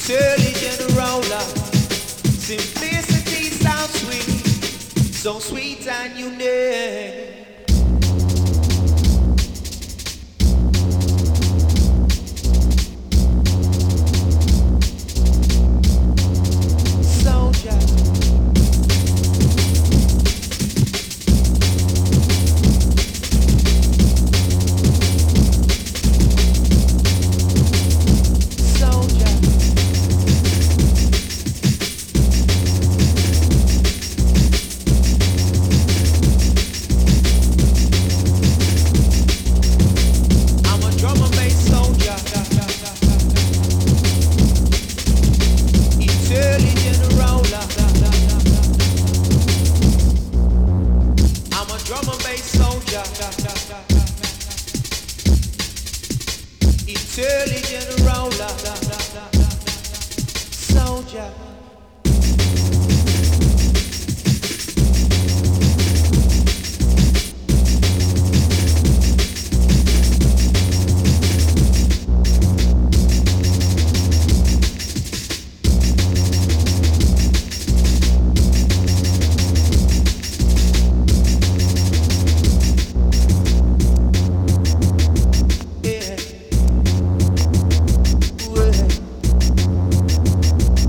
intelligent roller. Simplicity sounds sweet, so sweet and unique. Soldier, soldier, I'm a drum and bass soldier. Intelligent roller. I'm a drum and bass soldier. Intelligent roller. Soldier.